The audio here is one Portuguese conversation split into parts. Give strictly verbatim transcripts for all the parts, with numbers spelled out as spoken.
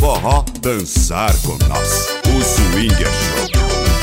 forró, dançar com nós. O Swinger Show.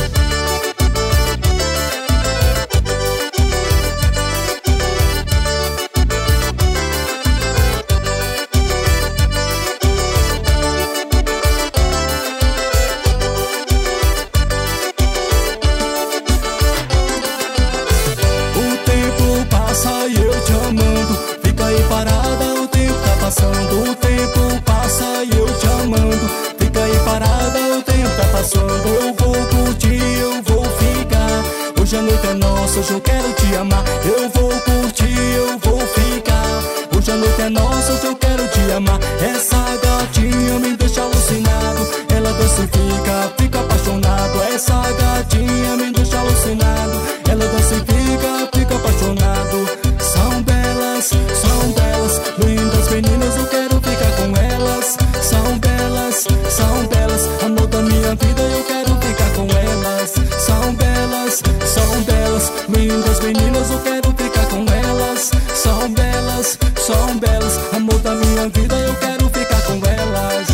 E eu te amando, fica aí parada, o tempo tá passando. O tempo passa e eu te amando, fica aí parada, o tempo tá passando. Eu vou curtir, eu vou ficar. Hoje a noite é nossa, hoje eu quero te amar. Eu vou curtir, eu vou ficar. Hoje a noite é nossa, hoje eu quero te amar. Essa gatinha me deixa alucinado, ela dança e fica, fica apaixonado. Essa gatinha me deixa alucinado, ela dança e fica, fica apaixonado. São belas, são belas, lindas meninas, eu quero ficar com elas. São belas, são belas, amor da minha vida, eu quero ficar com elas. São belas, são belas, lindas meninas, eu quero ficar com elas. São belas, são belas, amor da minha vida, eu quero ficar com elas.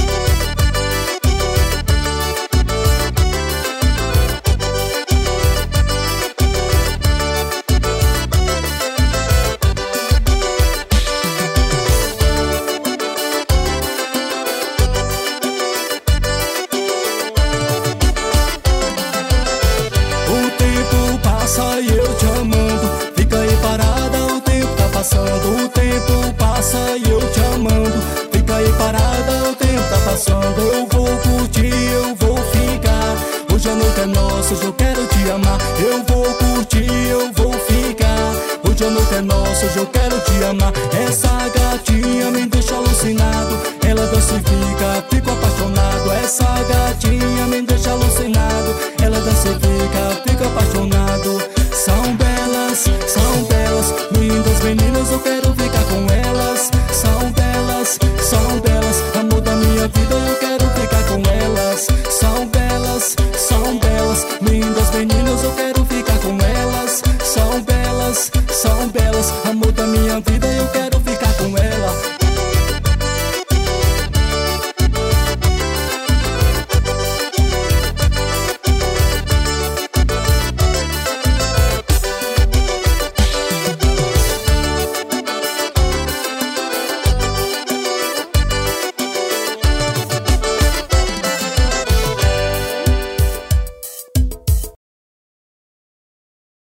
E eu te amando, fica aí parada, o tempo tá passando. O tempo passa e eu te amando, fica aí parada, o tempo tá passando. Eu vou curtir, eu vou ficar. Hoje a noite é nossa, hoje eu quero te amar. Eu vou curtir, eu vou ficar. Hoje a noite é nossa, hoje eu quero te amar. Essa gatinha me deixa alucinado, ela dança e fica, fico apaixonado. Essa gatinha me deixa alucinado, ela dança e fica, fico apaixonado. São belas, são belas, lindas meninas, eu quero ficar com elas. São belas, são belas, amor da minha vida, eu quero ficar com elas. São belas, são belas, lindas meninas, eu quero ficar com elas. São belas, são belas, amor da minha vida, eu quero